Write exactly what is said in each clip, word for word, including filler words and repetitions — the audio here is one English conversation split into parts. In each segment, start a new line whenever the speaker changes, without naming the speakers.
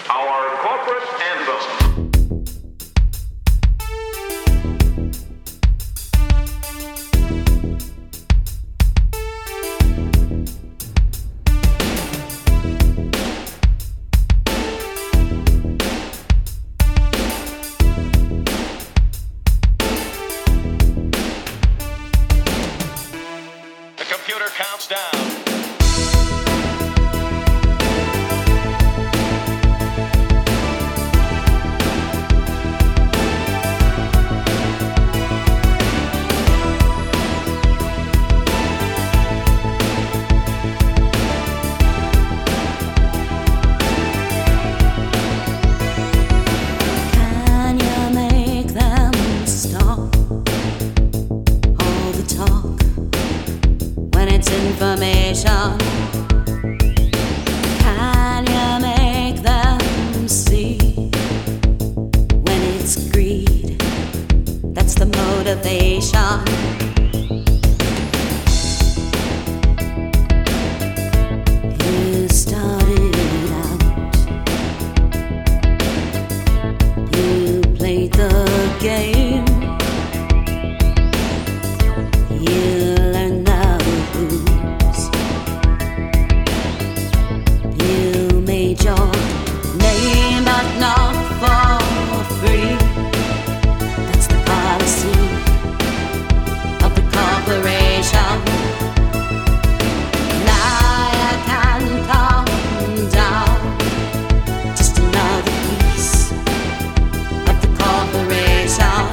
our corporate anthem.
The computer counts down.
Can you make them stop all the talk when it's information? Can you make them see when it's greed? That's the motivation. You started out, you played the game, you learned the rules, you made your name but not for free. That's the policy of the corporation. Now you can calm down, just another piece of the corporation.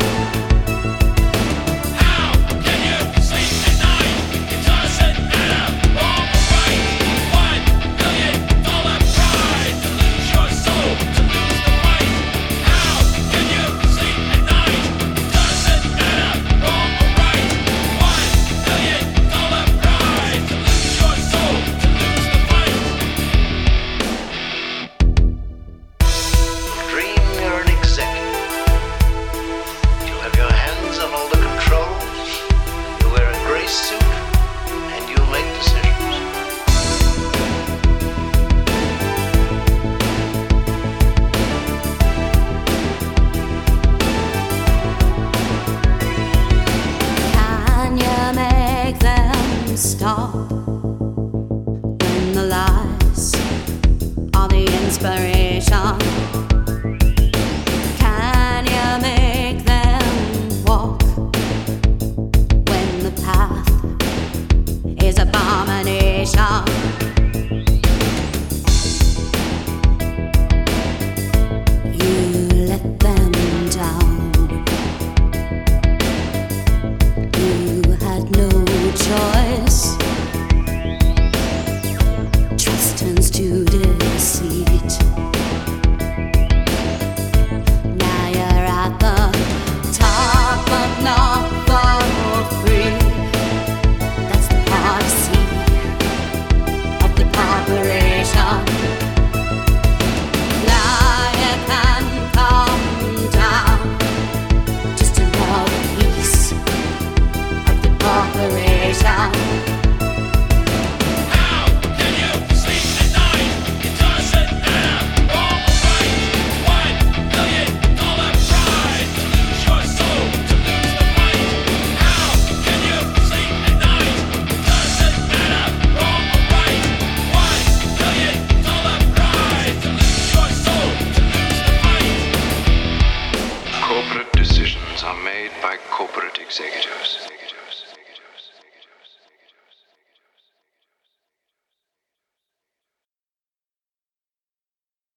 How can you sleep at night? It doesn't matter. Wrong or right. One million dollar prize to lose your soul, to lose the fight. How can you sleep at night? It doesn't matter. Wrong or right. One million dollar prize to lose your soul, to lose the fight.
Dream you're an executive. You have your hands on all the controls. You wear a gray suit and you make decisions.
Can you make them stop when the lies are the inspiration? Can you make them walk when the path is abomination? You let them down. You had no choice. Trust turns to deceit. Now you're at the top, but not for free. That's the policy of the corporation. Now you can calm down, just another piece of the corporation.
How can you sleep at night? It doesn't matter. Wrong or right. One million dollar prize to lose your soul, to lose the fight. How can you sleep at night? It doesn't matter. Wrong or right. One million dollar prize to lose your soul, to lose the fight.
Corporate decisions are made by corporate executives.